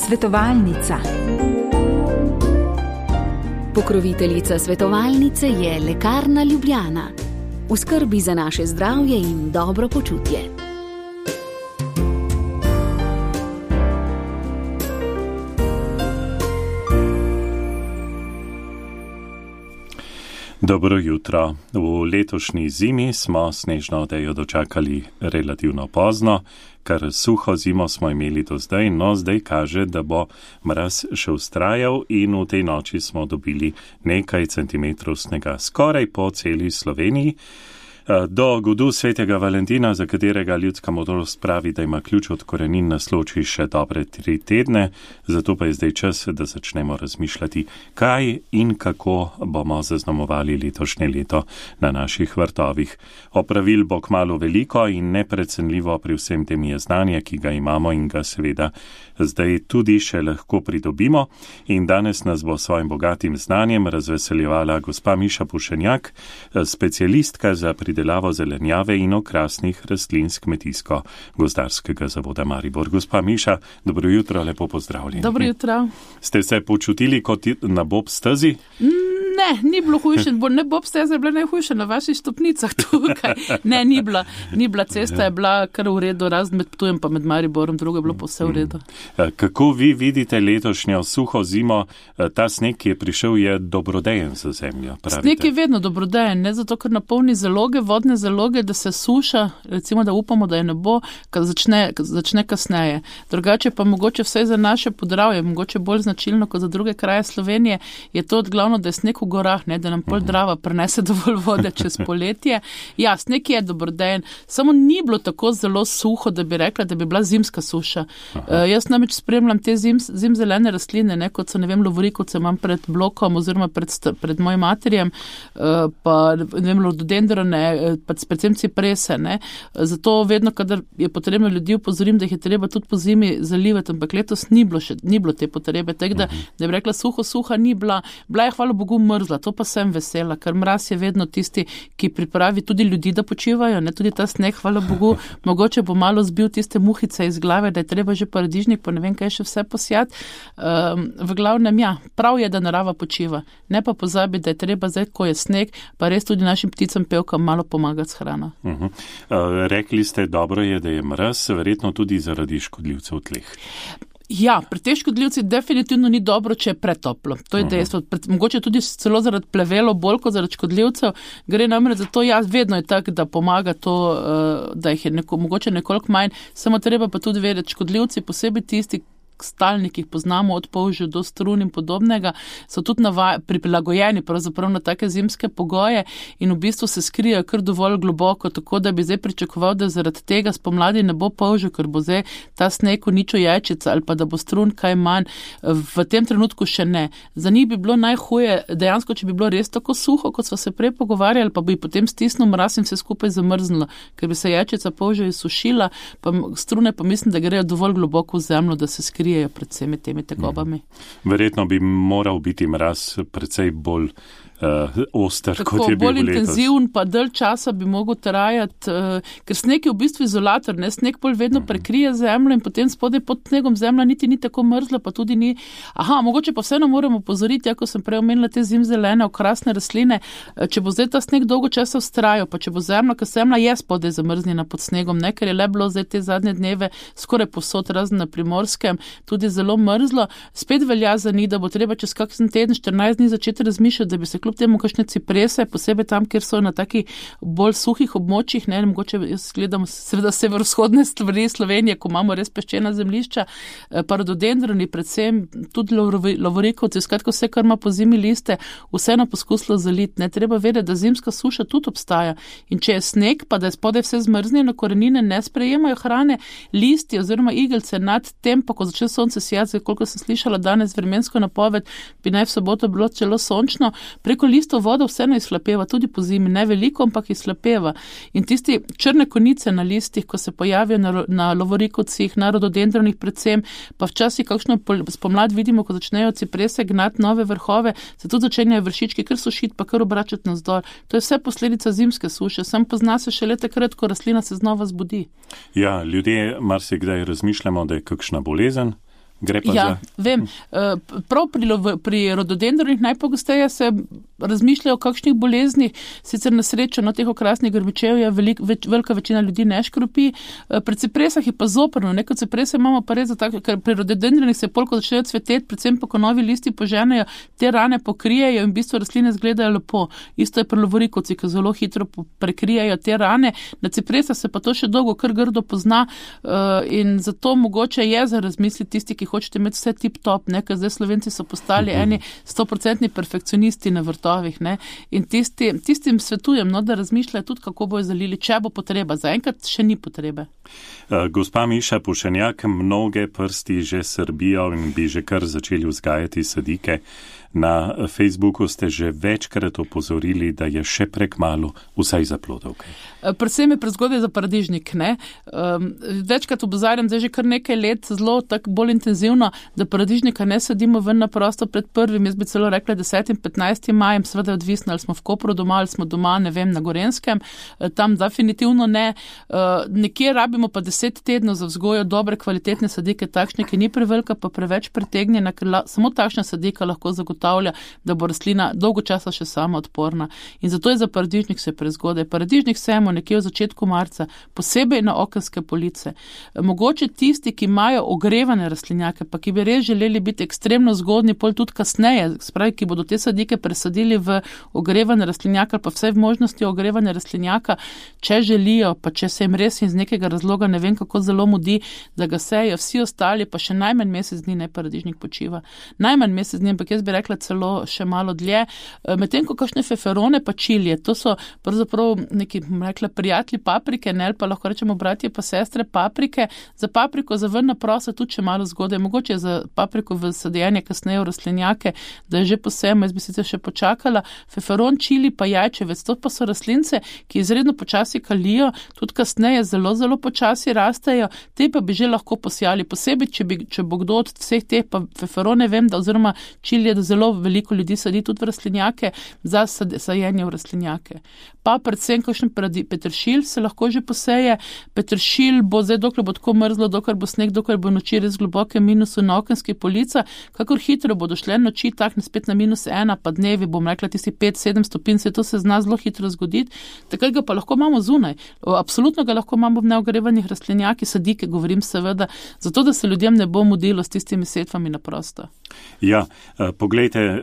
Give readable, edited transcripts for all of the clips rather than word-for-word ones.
Svetovalnica. Pokroviteljica svetovalnice je Lekarna Ljubljana. V skrbi za naše zdravje in dobro počutje. Dobro jutro. V letošnji zimi smo snežno odejo dočakali relativno pozno, kar suho zimo smo imeli do zdaj, no zdaj kaže, da bo mraz še vztrajal in v tej noči smo dobili nekaj centimetrov snega skoraj po celi Sloveniji. Do godu svetega Valentina, za katerega ljudska modrost pravi, da ima ključ od korenin nasloči še dobre 3 tedne, zato pa je zdaj čas, da začnemo razmišljati, kaj in kako bomo zaznamovali letošnje leto na naših vrtovih. Opravil bo kmalu veliko in neprecenljivo pri vsem tem je znanje, ki ga imamo in ga seveda zdaj tudi še lahko pridobimo. In danes nas bo svojim bogatim znanjem razveseljevala gospa Miša Pušenjak, specialistka za pridelavo zelenjave in okrasnih rastlin s Kmetijsko-gozdarskega zavoda Maribor. Gospa Miša, dobro jutro, lepo pozdravljeni. Dobro jutro. Ste se počutili kot na bob stezi? Ne, ni bilo hujše, ne bob steza je bila najhujša na vaših stopnicah tukaj. Ne, ni bila cesta, je bila kar v redu, razen med Ptujem pa med Mariborom, drugo je bilo pa vse v redu. Kako vi vidite letošnjo suho zimo? Ta sneg, ki je prišel, je dobrodejen za zemljo, pravite? Sneg je vedno dobrodejen, ne zato, ker napolni zaloge, vodne zaloge, da se suša, recimo, da upamo, da je ne bo, začne kasneje. Drugače pa mogoče vse za naše Podravje, mogoče bolj značilno kot za druge kraje Slovenije, je to glavno, da je sneg v gorah, ne, da nam pol Drava prenese dovolj vode čez poletje. Ja, sneg je dobrodejen, samo ni bilo tako zelo suho, da bi rekla, da bi bila zimska suša. Jaz namreč spremljam te zimzelene rastline, ne, kot so, ne vem, lovorikovce imam pred blokom oziroma pred mojim materijem, pa ne vem, rododendrone, pa predvsem ciprese, ne. Zato vedno, kadar je potrebno ljudi upozorim, da jih je treba tudi po zimi zalivati, ampak letos ni bilo te potrebe, tako da bi rekla suha ni bila je hvala Bogu mrzla, to pa sem vesela, ker mraz je vedno tisti, ki pripravi tudi ljudi, da počivajo, ne, tudi ta sneg, hvala Bogu, mogoče bo malo zbil tiste muhice iz glave, da je treba že paradižnik, pa ne vem, kaj še vse posjati. V glavnem, ja, prav je, da narava počiva, ne pa pozabi, da je treba zdaj, ko je sneg, pa res tudi našim pticam pevkam malo pomagati s hrano. Rekli ste, dobro je, da je mraz, verjetno tudi zaradi škodljivcev v tleh. Ja, pri teh škodljivcih definitivno ni dobro, če je pretoplo. To je dejstvo. Mogoče tudi celo zaradi plevelo bolj kot zaradi škodljivcev. Gre namreč za to, ja, vedno je tako, da pomaga to, da jih je mogoče nekoliko manj. Samo treba pa tudi vedeti, škodljivci, posebej tisti stalni, ki jih poznamo od polžja do strun in podobnega, so tudi prilagojeni pravzaprav na take zimske pogoje in v bistvu se skrijejo kar dovolj globoko, tako da bi zdaj pričakoval, da zaradi tega spomladi ne bo polžja, ker bo zdaj ta sneg uničil jajčica ali pa da bo strun kaj manj. V tem trenutku še ne. Za njih bi bilo najhuje, dejansko, če bi bilo res tako suho, kot smo se prej pogovarjali, pa bi potem stisnil mraz in vse skupaj zamrznilo, ker bi se jajčica polžja izsušila, pa strune pa mislim, da grejo dovolj globoko v zemljo, da se skrijejo pred vsemi temi tegobami. Verjetno bi moral biti mraz precej bolj oster, tako, kot je bil letos. Bolj intenziven, pa dalj časa bi mogel trajati, ker sneg je v bistvu izolator, ne, sneg bolj vedno prekrije zemljo in potem spodaj pod snegom zemlja niti ni tako mrzla, pa tudi ni. Mogoče pa vseeno moramo opozoriti, ako sem prej omenila te zimzelene okrasne rastline, če bo zdaj ta sneg dolgo časa vztrajal, pa če bo zemlja, ker zemlja je spodaj zamrznjena pod snegom, ne, ker je le bilo zdaj te zadnje dneve skoraj posod, razen na Primorskem, tudi zelo mrzlo, spet velja za njih, da bo treba čez kakšen teden, 14 dni začeti razmišljati, da bi se kljub temu kakšne ciprese, posebej tam, kjer so na takih bolj suhih območjih, ne, mogoče jaz gledam seveda severovzhodne stvari Slovenije, ko imamo res peščena zemljišča, pa rododendroni, predvsem tudi lovorikovci, skratka vse, kar ima po zimi liste, vseeno poskusilo zaliti, ne, treba vedeti, da zimska suša tudi obstaja in če je sneg, pa da je spodaj vse zmrznjeno, korenine ne sprejemajo hrane, listi oziroma igelce nad tem, pa ko začne sonce sijati, koliko sem slišala danes vremensko napoved, bi naj v soboto bilo celo sončno, preko listov voda vseeno izhlapeva, tudi po zimi, ne veliko, ampak izhlapeva. In tisti črne konice na listih, ko se pojavijo na lovorikovcih, na rododendronih predvsem, pa včasih kakšno spomlad vidimo, ko začnejo ciprese gnati nove vrhove, se tudi začenjajo vršički kar sušiti, pa kar obračati navzdol. To je vse posledica zimske suše, sem pozna se šele takrat, ko rastlina se znova zbudi. Ja, ljudje marsikdaj razmišljamo, da je kakšna bolezen, Gre pa vem. Prav pri rododendronih najpogosteje se razmišljajo o kakšnih boleznih, sicer na srečo teh okrasnih grmičevja velika večina ljudi ne škropi. Pri cipresah je pa zoprno, kot ciprese imamo pa res tako, ker pri rododendronih se polko začnejo cveteti, predvsem pa ko novi listi poženejo, te rane pokrijejo in v bistvu rastline izgledajo lepo. Isto je pri lovorikovci, ki zelo hitro prekrijejo te rane. Na cipresah se pa to še dolgo kar grdo pozna in zato mogoče je za razmisliti tisti, ki hočete imeti vse tip-top, ker zdaj Slovenci so postali eni 100% perfekcionisti na vrtovih, in tistim svetujem, da razmišljajo tudi, kako bojo zalili, če bo potreba. Zaenkrat še ni potrebe. Gospa Miša Pušenjak, mnoge prsti že srbijo in bi že kar začeli vzgajati sadike. Na Facebooku ste že večkrat opozorili, da je še prekmalu vsaj za plodovke. Predvsem je prezgodaj za paradižnik. Večkrat opozarjam, zdaj že kar nekaj let zelo tako bolj intenzivno, da paradižnika ne sadimo ven na prosto pred 1. Jaz bi celo rekla 10. in 15. majem, seveda je odvisno, ali smo v Kopru doma, ali smo doma, ne vem, na Gorenskem. Tam definitivno ne. Nekje rabimo pa 10 tednov za vzgojo dobre kvalitetne sadike, takšne, ki ni prevelika, pa preveč pretegnjena, ker samo takšna sadika lahko zagotavlja, da bo rastlina dolgo časa še sama odporna. In zato je za paradižnik se prezgodaj. Paradižnik sejemo nekje v začetku marca, posebej na okenske police. Mogoče tisti, ki imajo ogrevane rastlinjake, pa ki bi res želeli biti ekstremno zgodni, pol tudi kasneje, spravi, ki bodo te sadike presadili v ogrevane rastlinjake, pa vse v možnosti ogrevane rastlinjaka, če želijo, pa če se jim res iz nekega razloga ne vem kako zelo mudi, da ga sejo, vsi ostali pa še najmanj mesec dni ne paradižnik počiva. Najmanj mesec dni, ampak jaz bi rekla celo še malo dlje. Medtem ko kakšne feferone pa čilije, to so pravzaprav neki, rekla, prijatelji paprike, ne, pa lahko rečemo bratje pa sestre paprike. Za papriko za ven na prosa tudi še malo zgodaj, mogoče je za papriko v sadenje kasneje v rastlinjake, da je že posejemo, jaz bi sicer še počakala. Feferon, čili pa jajčevec, to pa so rastlince, ki izredno počasi kalijo, tudi kasneje zelo, zelo počasi rastejo, te pa bi že lahko posijali. Posebej, če bo kdo od vseh teh, pa feferone vem, da oziroma čilije, da zelo veliko ljudi sadi tudi v rastlinjake, za sajenje v rastlinjake. Pa predvsem kakšen peteršilj se lahko že poseje. Peteršilj bo zdaj, dokler bo tako mrzlo, dokler bo sneg, dokler bo noči res globoke minusu na okenskih policah, kakor hitro bodo šle noči, takne spet na -1, pa dnevi, bom rekla, tisti 5-7 stopinj, se to se zna zelo hitro zgoditi. Takrat ga pa lahko imamo zunaj. Absolutno ga lahko imamo v neogrevanih rastlinjakih, sadike, govorim seveda, zato da se ljudem ne bo mudilo s tistimi setvami na prosto. Ja, poglejte,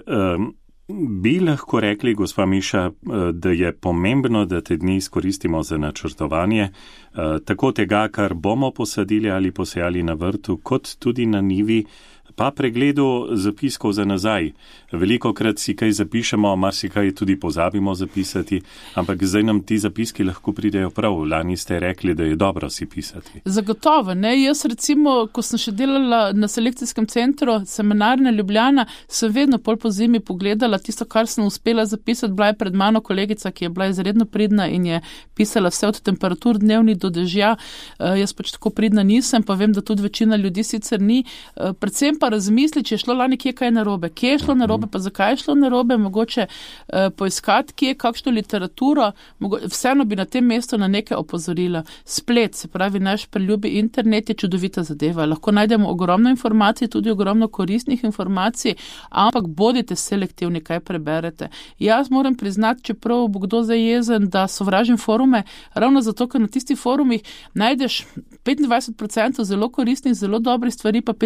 bi lahko rekli, gospa Miša, da je pomembno, da te dni izkoristimo za načrtovanje tako tega, kar bomo posadili ali posejali na vrtu, kot tudi na njivi, pa pregledu zapiskov za nazaj. Velikokrat si kaj zapišemo, marsikaj tudi pozabimo zapisati, ampak zdaj nam ti zapiski lahko pridejo prav. Lani ste rekli, da je dobro si pisati. Zagotovo, ne. Jaz recimo, ko sem še delala na selekcijskem centru Semenarne Ljubljana, sem vedno pol po zimi pogledala tisto, kar sem uspela zapisati. Bila je pred mano kolegica, ki je bila izredno pridna in je pisala vse od temperatur dnevni do dežja. Jaz pač tako pridna nisem, pa vem, da tudi večina ljudi sicer ni. Predvsem pa razmisli, če je šlo lani kje kaj narobe. Kje je šlo narobe, pa zakaj je šlo narobe, mogoče poiskati, kje je kakšno literaturo, vseeno bi na tem mestu na nekaj opozorila. Splet, se pravi, naš preljubi internet je čudovita zadeva. Lahko najdemo ogromno informacij, tudi ogromno koristnih informacij, ampak bodite selektivni, kaj preberete. Jaz moram priznati, čeprav bo kdo zdaj jezen, da sovražim forume, ravno zato, ker na tistih forumih najdeš 25% zelo koristnih, zelo dobrih stvari, pa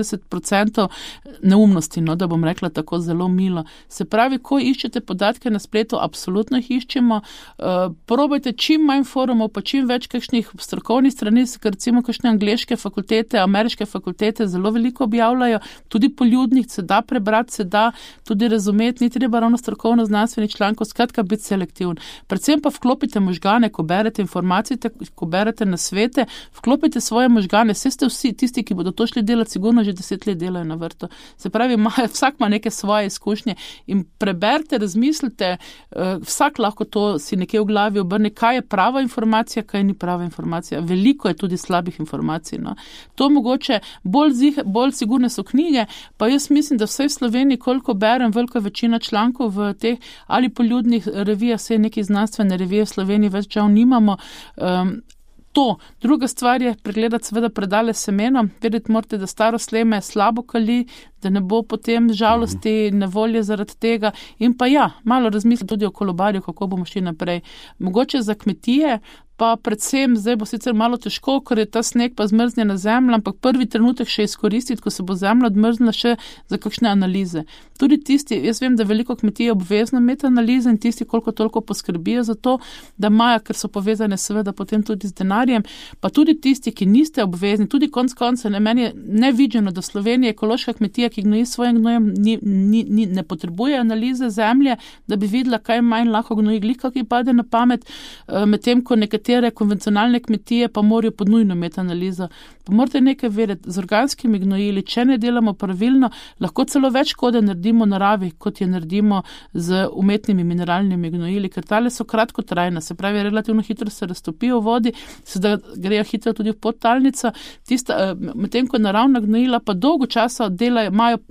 75% neumnosti, da bom rekla tako zelo milo. Se pravi, ko iščete podatke na spletu, absolutno jih iščemo. Probajte čim manj forumov, pa čim več kakšnih strokovnih strani, ker recimo kakšne angleške fakultete, ameriške fakultete zelo veliko objavljajo, tudi poljudnih, se da prebrati, se da tudi razumeti, ni treba ravno strokovno znanstveni člankov, skratka biti selektivn. Predvsem pa vklopite možgane, ko berete informacije, ko berete nasvete, vklopite svoje možgane, vse ste vsi tisti, ki bodo to šli delati, sigurno že 10 let delajo na vrtu. Se pravi, vsak ima neke svoje izkušnje in preberite, razmislite, vsak lahko to si nekje v glavi obrne, kaj je prava informacija, kaj ni prava informacija. Veliko je tudi slabih informacij. To mogoče bolj sigurne so knjige, pa jaz mislim, da vsaj v Sloveniji, koliko berem, velika večina člankov v teh ali poljudnih revijah, vse neki znanstvene revije v Sloveniji več žal nimamo, To. Druga stvar je pregledati seveda predale semena, vedeti morate, da staro sleme slabo kali, da ne bo potem žalosti, nevolje zaradi tega in pa malo razmisliti tudi o kolobarju, kako bomo šli naprej. Mogoče za kmetije, pa predvsem zdaj bo sicer malo težko, ker je ta sneg pa zmrznjena zemlja, ampak prvi trenutek še izkoristiti, ko se bo zemlja odmrznila še za kakšne analize. Tudi tisti, jaz vem, da veliko kmetij je obvezno imeti analize in tisti koliko toliko poskrbijo za to, da imajo, ker so povezane seveda potem tudi z denarjem, pa tudi tisti, ki niste obvezni, tudi konc konca, meni je nevideno, da v Sloveniji ekološka kmetija, ki gnoji svojim gnojem, ne potrebuje analize zemlje, da bi videla, kaj manj lahko gnoji glika, ki pade na pamet, medtem ko nekatere konvencionalne kmetije pa morajo podnujno imeti analizo. Pa morate nekaj vedeti, z organskimi gnojili, če ne delamo pravilno, lahko celo več škode naredimo naravi, kot je naredimo z umetnimi mineralnimi gnojili, ker tale so kratkotrajna, se pravi, relativno hitro se raztopijo v vodi, sedaj grejo hitro tudi v podtalnico, medtem ko naravna gnojila pa dolgo časa delajo, imajo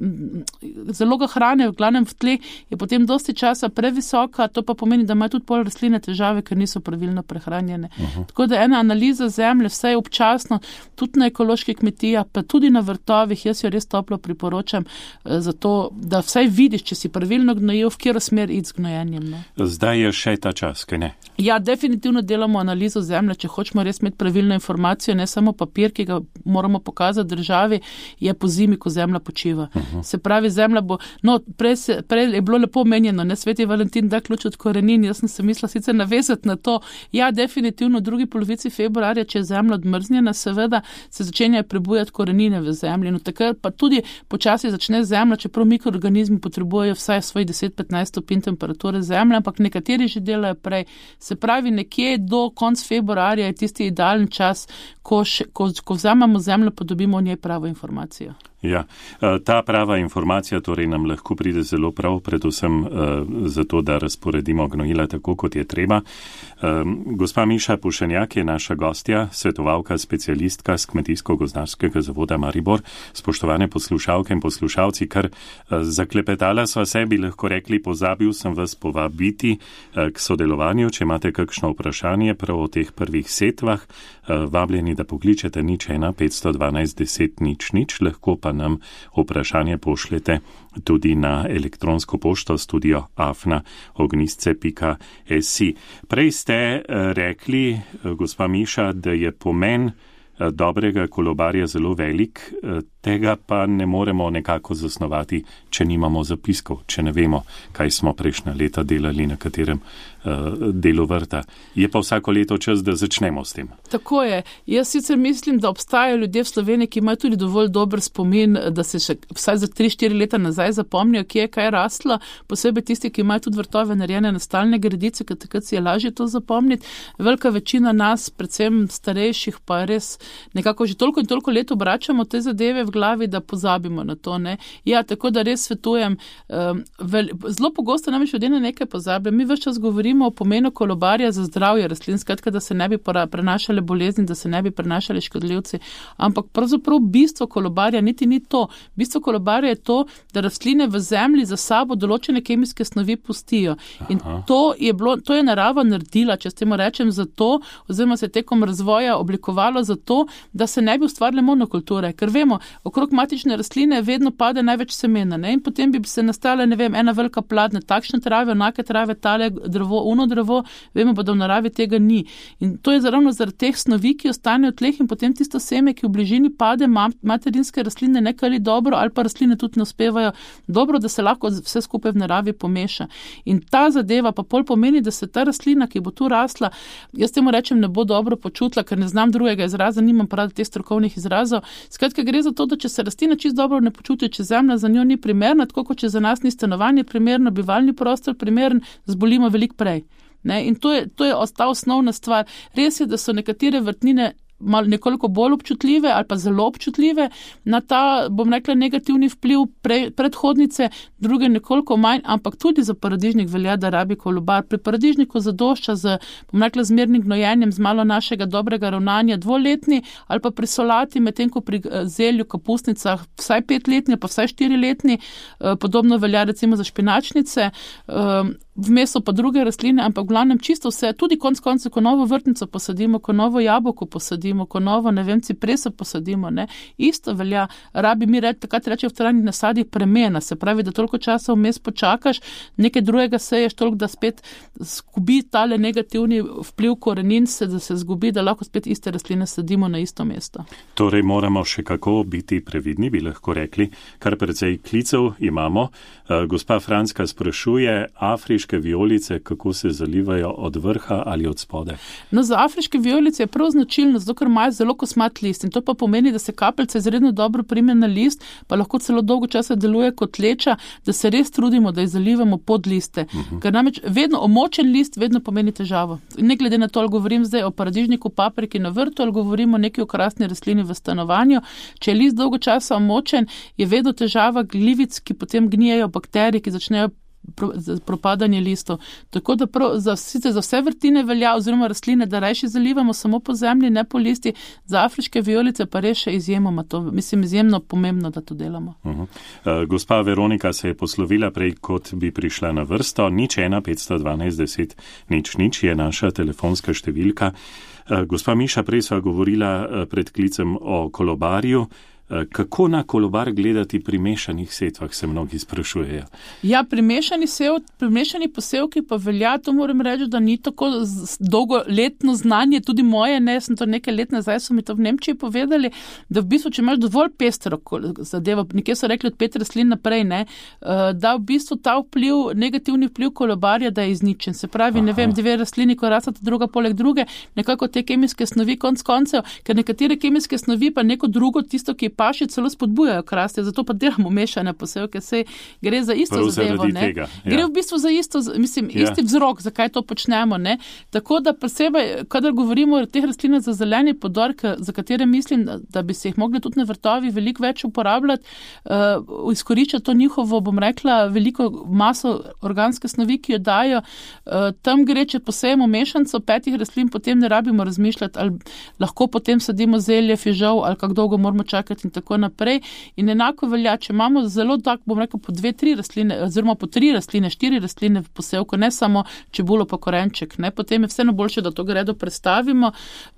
zaloga hrane, v glavnem v tleh, je potem dosti časa previsoka, to pa pomeni, da imajo tudi pol rastline težave, ker niso pravilno prehranjene. Tako da ena analiza zemlje, vse občasno, tudi na ekoloških kmetijah, pa tudi na vrtovih, jaz jo res toplo priporočam, zato, da vsaj vidiš, če si pravilno gnojil, v katero smer iti z gnojenjem. Ne? Zdaj je še ta čas, kaj ne? Ja, definitivno delamo analizo zemlje, če hočemo res imeti pravilno informacijo, ne samo papir, ki ga moramo pokazati državi, je po zimi, ko zemlja počiva. Se pravi, zemlja bo, prej je bilo lepo omenjeno, ne, Sveti Valentin da ključ od korenin, jaz sem se mislila sicer navezati na to. Ja, definitivno v drugi polovici februarja, če je zemlja odmrznjena, seveda se začenjajo prebujati korenine v zemlji. No, takrat pa tudi počasi začne zemlja, čeprav mikroorganizmi potrebujejo vsaj svoj 10-15 stopinj temperature zemlje, ampak nekateri že delajo prej. Se pravi, nekje do konca februarja je tisti idealen čas, ko vzamemo zemljo, pa dobimo o njej pravo informacijo. Ja, ta prava informacija torej nam lahko pride zelo prav, predvsem zato, da razporedimo gnojila tako, kot je treba. Gospa Miša Pušenjak je naša gostja, svetovalka, specialistka z Kmetijsko-gozdarskega zavoda Maribor. Spoštovane poslušalke in poslušalci, kar zaklepetala sva se, bi lahko rekli, pozabil sem vas povabiti k sodelovanju, če imate kakšno vprašanje prav o teh prvih setvah, vabljeni, da pokličete 01 512 10 00, lahko pa nam vprašanje pošljete tudi na elektronsko pošto studio@ognistce.si. Prej ste rekli, gospa Miša, da je pomen dobrega kolobarja zelo velik, tega pa ne moremo nekako zasnovati, če nimamo zapiskov, če ne vemo, kaj smo prejšnja leta delali na katerem delu vrta. Je pa vsako leto čas, da začnemo s tem. Tako je. Jaz sicer mislim, da obstajajo ljudje v Sloveniji, ki imajo tudi dovolj dober spomin, da se še vsaj za 3-4 leta nazaj zapomnijo, kje je kaj rastlo, posebej tisti, ki imajo tudi vrtove narejene na stalne gredice, ker takrat si je lažje to zapomniti. Velika večina nas, predvsem starejših, pa res nekako že toliko in toliko let obračamo te zadeve v glavi, da pozabimo na to. Ne? Ja, tako da res svetujem. Zelo pogosto namreč ljudje na nekaj pozabljajo. Mi ves čas govorimo o pomenu kolobarja za zdravje rastlin, skratka, da se ne bi prenašale bolezni, da se ne bi prenašali škodljivci. Ampak pravzaprav bistvo kolobarja niti ni to. Bistvo kolobarja je to, da rastline v zemlji za sabo določene kemijske snovi pustijo. In to je narava naredila, če s temu rečem, zato, oziroma se tekom razvoja oblikovalo zato, da se ne bi ustvarile monokulture. Ker vemo, okrog matične rastline vedno pade največ semena, ne? In potem bi se nastala, ne vem, ena velika pladnja, takšne trave, onake trave, tale drevo, uno drevo, vemo pa, da v naravi tega ni. In to je ravno zaradi teh snovi, ki ostanejo v tleh in potem tisto seme, ki v bližini pade, materinske rastline ne kali dobro ali pa rastline tudi ne uspevajo dobro, da se lahko vse skupaj v naravi pomeša. In ta zadeva pa pol pomeni, da se ta rastlina, ki bo tu rasla, jaz temu rečem, ne bo dobro počutila, ker ne znam drugega izraza, nimam prav teh strokovnih izrazov. Skratka, gre za to, da če se rastlina čisto dobro ne počuti, če zemlja za njo ni primerna, tako kot če za nas ni stanovanje primerno, bivalni prostor primeren, zbolimo veliko prej. Ne? In to je ta osnovna stvar. Res je, da so nekatere vrtnine nekoliko bolj občutljive ali pa zelo občutljive na ta, bom rekla, negativni vpliv predhodnice, druge nekoliko manj, ampak tudi za paradižnik velja, da rabi kolobar. Pri paradižniku zadošča z, bom rekla, zmernim gnojenjem, z malo našega dobrega ravnanja 2-letni ali pa pri solati, medtem ko pri zelju, kapustnicah vsaj 5-letni ali pa vsaj 4-letni, podobno velja recimo za špinačnice. vmes so pa druge rastline, ampak v glavnem čisto vse, tudi konec koncev, ko novo vrtnico posadimo, ko novo jabolko posadimo, ko novo, cipreso posadimo, ne, isto velja, rabi mi takrat reče v trajnih nasadih premena, se pravi, da toliko časa vmes počakaš, nekaj drugega seješ, toliko, da spet zgubi tale negativni vpliv korenin, da se zgubi, da lahko spet iste rastline sadimo na isto mesto. Torej moramo še kako biti previdni, bi lahko rekli, kar precej klicev imamo. Gospa Franska sprašuje, afriške vijolice, kako se zalivajo od vrha ali od spode? No, za afriške vijolice je prav značilno, zato ker imajo zelo kosmat list in to pa pomeni, da se kapljica izredno dobro prime na list, pa lahko celo dolgo časa deluje kot leča, da se res trudimo, da jih zalivamo pod liste. Ker namreč vedno omočen list vedno pomeni težavo. Ne glede na to, ali govorim zdaj o paradižniku, papriki na vrtu, ali govorimo o neki okrasni rastlini v stanovanju. Če je list dolgo časa omočen, je vedno težava glivic, ki potem gnijejo bakterije, ki začnejo propadanje listov. Tako da sicer za vse vrtine velja oziroma rastline, da rajši zalivamo samo po zemlji, ne po listi, za afriške vijolice pa res še izjemoma to. Mislim, izjemno pomembno, da to delamo. Gospa Veronika se je poslovila prej, kot bi prišla na vrsto. 01 512 10 00 je naša telefonska številka. Gospa Miša, prej sva govorila pred klicem o kolobarju. Kako na kolobar gledati pri mešanih setvah, se mnogi sprašujejo? Ja, pri mešani posevki pa velja, to moram reči, da ni tako dolgoletno znanje, tudi moje, ne, sem to nekaj let nazaj, so mi to v Nemčiji povedali, da v bistvu, če imaš dovolj pestro zadevo, nekje so rekli od 5 rastlin naprej, ne, da v bistvu ta vpliv, negativni vpliv kolobarja, da je izničen. Se pravi, ne vem, 2 rastlini, ko rastata druga poleg druge, nekako te kemijske snovi konc koncev, ker nekatere kemijske snovi pa neko drugo, tisto, ki paši celo spodbujajo k rasti, zato pa delamo mešane posevke, sej gre za isto zadevo, ne. Tega, ja. Gre v bistvu za isto, isti vzrok, zakaj to počnemo, ne. Tako da posebej, kadar govorimo o teh rastlinah za zeleni podor, za katere mislim, da bi se jih mogli tudi na vrtovi veliko več uporabljati, izkoriščati to njihovo, bom rekla, veliko maso organske snovi, ki jo dajo, tam gre, če posejemo mešanico 5 rastlin, potem ne rabimo razmišljati, ali lahko potem sadimo zelje, fižol, ali kako dolgo moramo čakati in tako naprej. In enako velja, če imamo zelo tak, bom rekel, po 2-3 rastline, oziroma po 3 rastline, 4 rastline v posevku, ne samo čebulo pa korenček, ne, potem je vseeno boljše, da to gredo predstavimo,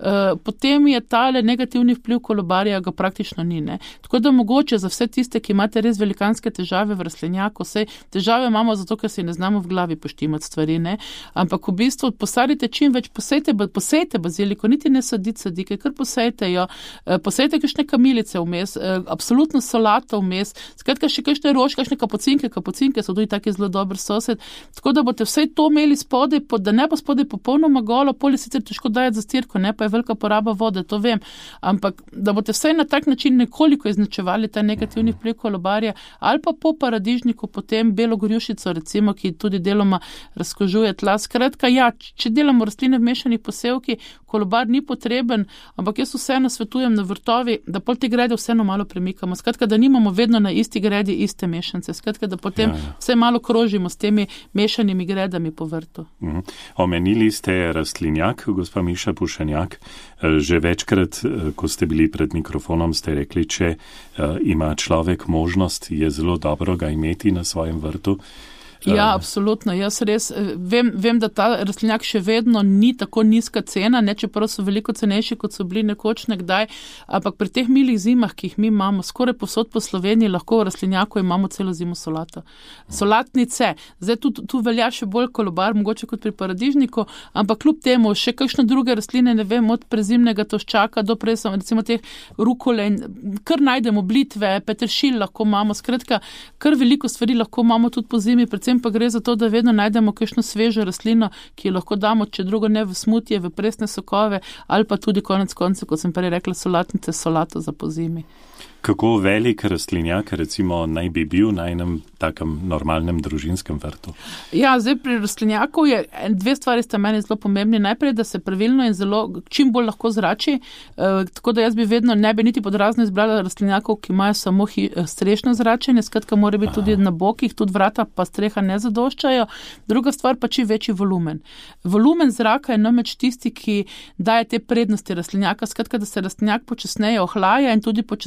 potem je tale negativni vpliv kolobarja, ga praktično ni, ne. Tako da mogoče za vse tiste, ki imate res velikanske težave v rastlinjaku, vse težave imamo zato, ker si ne znamo v glavi poštimati stvari, ne, ampak v bistvu posadite čim več, posejte baziliko, niti ne sadike, kar posejte jo, posejte kakšne kamilice vmes, absolutno solato vmes, skratka še kakšne rož, kakšne kapucinke so tudi taki zelo dober sosed, tako da boste vse to imeli spodaj, da ne bo spodaj popolnoma golo, pol je sicer težko dajati za stirko, ne, pa je velika poraba vode, to vem, ampak da boste vse na tak način nekoliko iznačevali ta negativni vpliv kolobarja, ali pa po paradižniku potem belo gorjušico, recimo, ki tudi deloma razkožuje tla. Skratka, ja, če delamo rastline v mešanih posevki, kolobar ni potreben, ampak jaz vseeno svetujem na vrtovi, da pol te grede vseeno malo premikamo. Skratka, da nimamo vedno na isti gredi iste mešance. Skratka, da potem vse malo krožimo s temi mešanimi gredami po vrtu. Omenili ste rastlinjak, gospa Miša Pušenjak. Že večkrat, ko ste bili pred mikrofonom, ste rekli, če ima človek možnost, je zelo dobro ga imeti na svojem vrtu. Ja, absolutno. Jaz res vem, da ta rastlinjak še vedno ni tako nizka cena, ne, čeprav so veliko cenejši, kot so bili nekoč nekdaj, ampak pri teh milih zimah, ki jih mi imamo, skoraj povsod po Sloveniji, lahko v rastlinjaku imamo celo zimo solato. Solatnice. Zdaj tu velja še bolj kolobar, mogoče kot pri paradižniku, ampak kljub temu še kakšne druge rastline, ne vem, od prezimnega toščaka do recimo teh rukole, kar najdemo, blitve, peteršilj lahko imamo, skratka, kar veliko stvari lahko imamo tudi po zimi, predvsem pa gre za to, da vedno najdemo kakšno svežo rastlino, ki jo lahko damo, če drugo ne v smutije, v presne sokove, ali pa tudi konec koncev, kot sem prej rekla, solatnice, solato za pozimi. Kako velik rastlinjak, recimo, naj bi bil na enem takem normalnem družinskem vrtu? Ja, zdaj pri rastlinjaku je 2 stvari sta meni zelo pomembni. Najprej, da se pravilno in zelo čim bolj lahko zrači, tako da jaz bi vedno ne bi niti podrazno izbrala rastlinjakov, ki imajo samo strešno zračenje, skratka mora biti tudi na bokih, tudi vrata pa streha ne zadoščajo. Druga stvar pa čim večji volumen. Volumen zraka je namreč tisti, ki daje te prednosti rastlinjaka, skratka, da se rastlinjak počasneje ohlaja in tudi počasneje se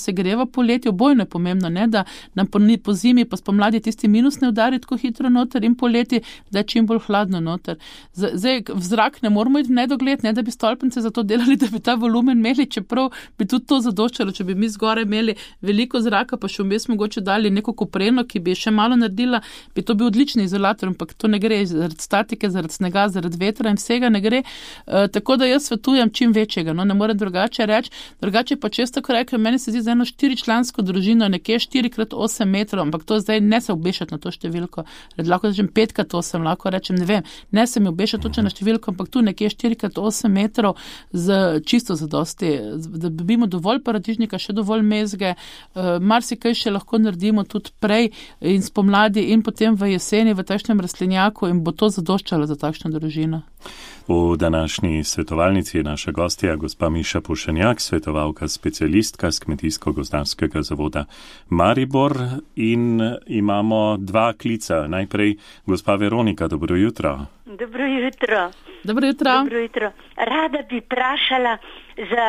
se greva poletje, obojno je pomembno, ne, da nam po zimi pa spomladi tisti minus ne udari tako hitro noter in poleti, da je čim bolj hladno noter. Zdaj, v zrak ne moramo iti v nedogled, ne, da bi stolpnice za to delali, da bi ta volumen imeli, čeprav bi tudi to zadoščalo, če bi mi zgore imeli veliko zraka, pa še vmes mogoče dali neko kopreno, ki bi še malo naredila, bi to bil odlični izolator, ampak to ne gre zaradi statike, zaradi snega, zaradi vetra in vsega ne gre. Tako da jaz svetujem čim večjega, no, ne morem drugače reči. Drugače pa često, ko rekel, meni se zdi za eno 4-člansko družino nekje 4x8 metrov, ampak to zdaj ne se obešati na to številko. Lahko rečem 5x8, lahko rečem, ne vem, ne se mi obešati točno na številko, ampak tu nekje 4x8 metrov čisto zadosti, da dobimo dovolj paradižnika, še dovolj mezge, marsikaj še lahko naredimo tudi prej in spomladi in potem v jeseni v takšnem rastlinjaku in bo to zadoščalo za takšno družino. V današnji svetovalnici je naša gostja gospa Miša Pušenjak, svetovalka specialistka z Kmetijsko-gozdarskega zavoda Maribor in imamo dva klica. Najprej gospa Veronika, dobro jutro. Dobro jutro. Dobro jutro. Dobro jutro. Rada bi vprašala za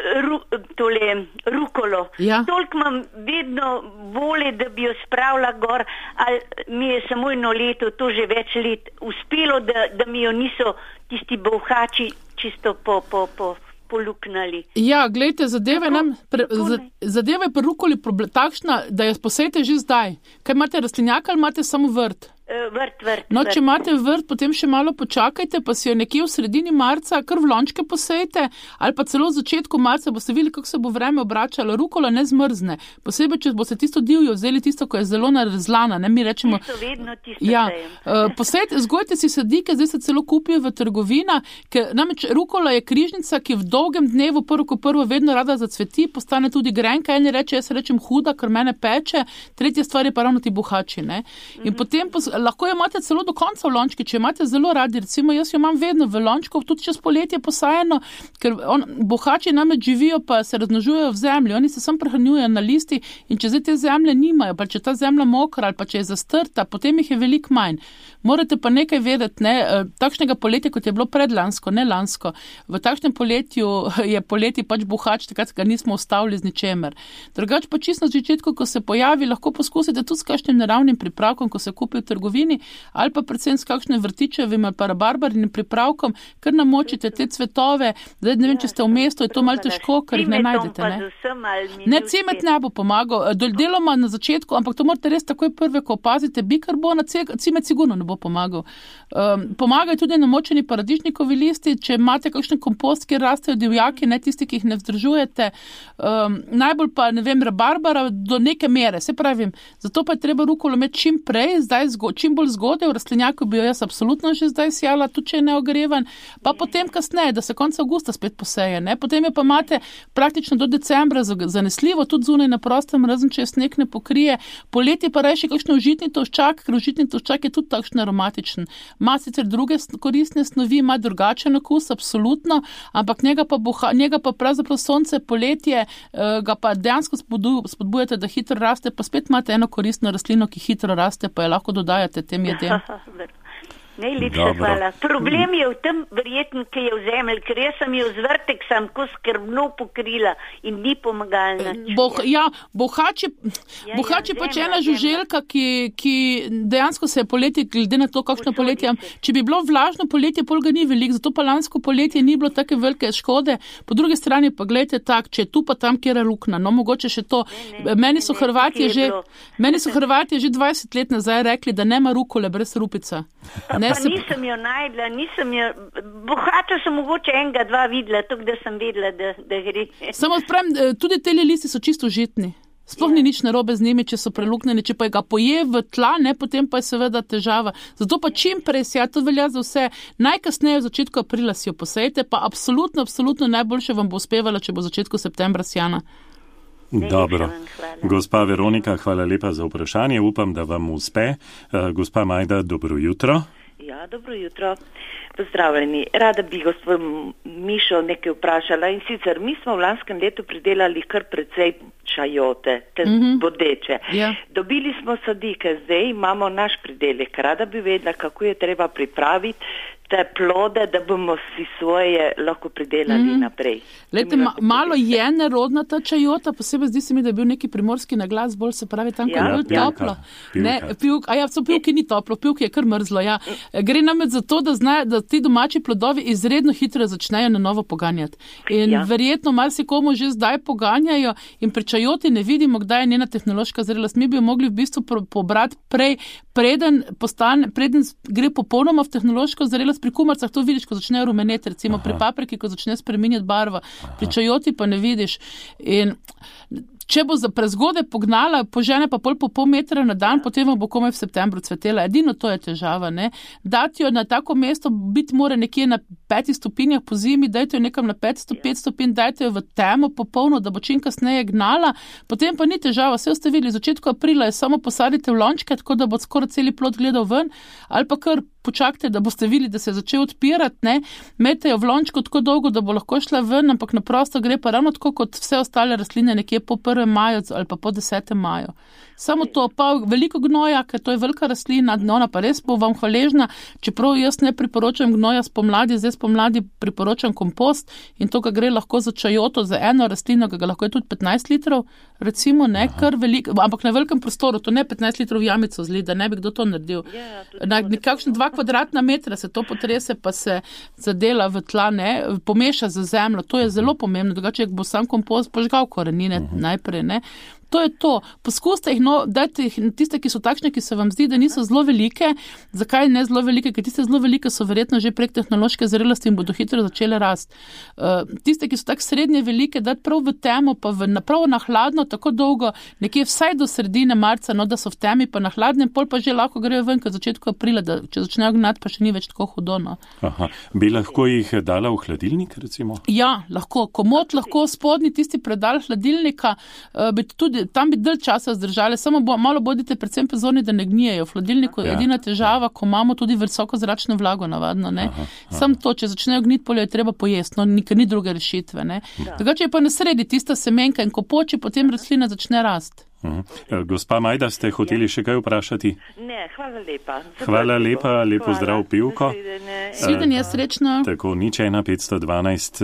rukolo. Ja. Toliko imam vedno volje, da bi jo spravila gor, ali mi je samo eno leto, to že več let, uspelo, da mi jo niso tisti bolhači čisto poluknali. Ja, glejte, zadeva je pri rukoli takšna, da jo posejte že zdaj. Kaj imate rastlinjaka ali imate samo vrt? Vrt. No, če imate vrt, potem še malo počakajte, pa si jo nekje v sredini marca kar v lončke posejte, ali pa celo v začetku marca boste videli, kako se bo vreme obračalo. Rukola ne zmrzne. Posebej, če boste tisto divjo vzeli, tisto, ko je zelo narezlana, ne, mi rečemo. Posejte, zgojte si sadike, zdaj se celo kupijo v trgovina, ker namreč rukola je križnica, ki v dolgem dnevu prvo vedno rada zacveti, postane tudi grenka, eni reče, jaz rečem huda, ker mene peče, tretja stvar je pa ravno ti buhači, ne. In potem lahko jo imate celo do konca v lončki, če imate zelo radi, recimo jaz jo imam vedno v lončku, tudi čez poletje posajeno, ker bohači namreč živijo pa se razmnožujejo v zemlji, oni se sam prehranjujejo na listi in če zdaj te zemlje nimajo, pa če ta zemlja mokra ali pa če je zastrta, potem jih je veliko manj. Morate pa nekaj vedeti, ne, takšnega poletja, kot je bilo predlansko, ne lansko. V takšnem poletju je poleti pač buhač, takrat ga nismo ustavili z ničemer. Drugač pa čisto na začetku, ko se pojavi, lahko poskusite tudi s kakšnim naravnim pripravkom, ko se kupi v trgovini, ali pa predvsem s kakšnim vrtičevim ali pa rabarbarnim pripravkom, ker namočite te cvetove, zdaj ne vem, če ste v mestu, je to malo težko, ker jih ne najdete, ne. Ne, cimet ne bo pomagal, deloma na začetku, ampak to morate res takoj prve, ko opazite bikarbona, cimet sigurno ne bo pomagal. Pomagajo tudi namočeni paradižnikovi listi, če imate kakšen kompost, kjer rastejo divjaki, ne tisti, ki jih ne vzdržujete. Najbolj pa, ne vem, rabarbara do neke mere, se pravim, zato pa je treba rukolo imeti čim prej, čim bolj zgodaj, v rastlinjaku bi jo jaz absolutno že zdaj sjala, tudi če je neogrevan, pa potem kasneje, da se konca avgusta spet poseje, ne, potem jo pa imate praktično do decembra zanesljivo, tudi zunaj na prostem, razen če je sneg ne pokrije, poletje pa reši kakšno užitni toščak, ker užitni toščak je tudi takšno aromatičen. Ima sicer druge koristne snovi, ima drugačen okus, absolutno, ampak njega pa pravzaprav sonce, poletje, ga pa dejansko spodbujate, da hitro raste, pa spet imate eno koristno rastlino, ki hitro raste, pa jo lahko dodajate tem jedem. Najlepša hvala. Problem je v tem verjetno, ki je v zemlji, ker jaz sem jo z vrtek sam ko skrbno pokrila in ni pomagalna. Bohač je pač ena žuželka, ki dejansko se je poletje, glede na to, kakšno poletje, če bi bilo vlažno poletje, pol ga ni veliko, zato pa lansko poletje ni bilo take velike škode. Po drugi strani pa gledajte tak, če je tu pa tam, kjer je lukna, no mogoče še to. Meni so Hrvatje že 20 let nazaj rekli, da nema rukole brez rupica. Pa nisem jo najdla, bohača sem mogoče enega, dva videla, tako da sem vedela, da gre. Samo pravim, tudi te listi so čisto užitni. Sploh ni nič narobe z njimi, če so preluknjeni, če pa ga poje v tla, ne, potem pa je seveda težava. Zato pa čim prej to velja za vse. Najkasneje v začetku aprila si jo posejte, pa absolutno najboljše vam bo uspevalo, če bo v začetku septembra sjana. Dobro. Gospa Veronika, hvala lepa za vprašanje. Upam, da vam uspe. Gospa Majda, dobro jutro. Ja, dobro jutro. Pozdravljeni. Rada bi gospod Mišo nekaj vprašala in sicer mi smo v lanskem letu pridelali kar precej čajote, te bodeče. Dobili smo sadike, zdaj imamo naš pridelek. Rada bi vedela, kako je treba pripraviti te plode, da bomo si svoje lahko pridelali naprej. Lejte, malo je nerodna ta čajota, posebej zdi se mi, da je bil neki primorski naglas, bolj se pravi tam, ko je bolj toplo. Pivki ni toplo, pivki je kar mrzlo. Ja. Gre namreč za to, da ti domači plodovi izredno hitro začnejo na novo poganjati. In verjetno marsikomu že zdaj poganjajo in pri čajoti ne vidimo, kdaj je njena tehnološka zrelost. Mi bi jo mogli v bistvu pobrati prej, preden gre popolnoma v tehnološko zrelost. Pri kumarcah to vidiš, ko začnejo rumeneti, recimo pri papriki, ko začne spreminjati barva, pri čajoti pa ne vidiš. In če bo za prezgode pognala, požene pa pol metra na dan, potem bo komaj v septembru cvetela. Edino to je težava, ne. Dati jo na tako mesto, biti mora nekje na 5 stopinjah po zimi, dajte jo nekam na 5 stopinj, dajte jo v temo popolno, da bo čim kasneje gnala, potem pa ni težava. Vse ste videli, v začetku aprila je samo posadite v lončke, tako da bo skoraj celi plod gledal ven, ali pa kar počakajte, da boste videli, da se je začel odpirati, ne, imejte jo v lončku tako dolgo, da bo lahko šla ven, ampak na prosto gre pa ravno tako kot vse ostale rastline nekje po 1. maju ali pa po 10. maju. Samo to, pa veliko gnoja, ker to je velika rastlina, ona pa res bo vam hvaležna, čeprav jaz ne priporočam gnoja spomladi, zdaj spomladi priporočam kompost in to, ga gre lahko za čajoto, za eno rastlino, ga lahko je tudi 15 litrov, recimo, ne, kar veliko, ampak na velikem prostoru, to ne 15 litrov v jamico zli, da ne bi kdo to naredil. Na nekakšen 2 kvadratna metra se to potrese, pa se zadela v tla, ne, pomeša za zemljo, to je zelo pomembno, drugače, bo sam kompost požgal korenine najprej, ne. To je to. Poskuste jih, dajte jih tiste, ki so takšne, ki se vam zdi, da niso zelo velike. Zakaj ne zelo velike? Ker tiste zelo velike so verjetno že prek tehnološke zrelosti in bodo hitro začele rasti. Tiste, ki so tak srednje velike, dati prav v temo, pa prav na hladno, tako dolgo, nekje vsaj do sredine marca, da so v temi, pa na hladnem, pol pa že lahko grejo ven, ker začetku aprila, da če začnejo gnati, pa še ni več tako hudo. Aha. Bi lahko jih dala v hladilnik, recimo? Ja, lahko. Komot lahko spodnji tisti predal hladilnika, tam bi dalj časa zdržali, samo malo bodite predvsem pozorni, da ne gnijejo. V hladilniku je edina težava, ko imamo tudi visoko zračno vlago navadno, ne. Sam to, če začnejo gniti, polje je treba pojesti, nikar ni druge rešitve, ne. Drugače je pa na sredi tista semenka in ko poči, potem rastlina začne rasti. Gospa Majda, ste hoteli še kaj vprašati? Ne, hvala lepa. Hvala lepa, lepo zdrav, Pivko. Svidenje, srečno. Tako, 01512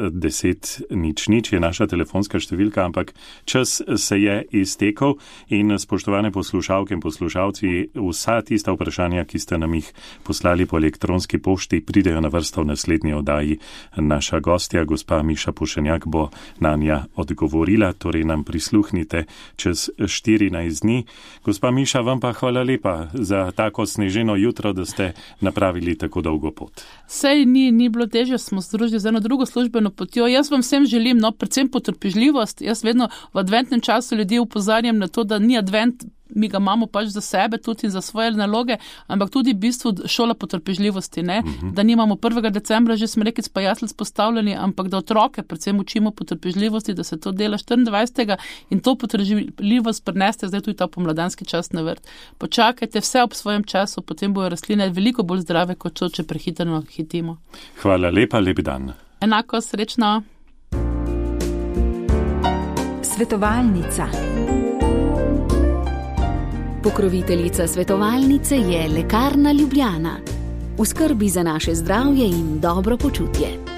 10 00 je naša telefonska številka, ampak čas se je iztekel in spoštovane poslušalke in poslušalci, vsa tista vprašanja, ki ste nam jih poslali po elektronski pošti, pridejo na vrsto v naslednji oddaji. Naša gostja, gospa Miša Pušenjak, bo nanja odgovorila, torej nam prisluhnite čez 14 dni. Gospa Miša, vam pa hvala lepa za tako sneženo jutro, da ste napravili tako dolgo pot. Sej ni bilo težje, smo združili z eno drugo službeno potjo. Jaz vam vsem želim, predvsem potrpežljivost. Jaz vedno v adventnem času ljudi upozarjam na to, da ni advent, mi ga imamo pač za sebe, tudi za svoje naloge, ampak tudi v bistvu šola potrpežljivosti, ne? Da nimamo 1. decembra že smrekic pa jaslic postavljeni, ampak da otroke predvsem učimo potrpežljivosti, da se to dela 24. in to potrpežljivost prineste zdaj tudi ta pomladanski čas na vrt. Počakajte vse ob svojem času, potem bojo rastline veliko bolj zdrave, kot to, če prehitro hitimo. Hvala lepa, lep dan. Enako, srečno. Svetovalnica. Pokroviteljica svetovalnice je Lekarna Ljubljana. V skrbi za naše zdravje in dobro počutje.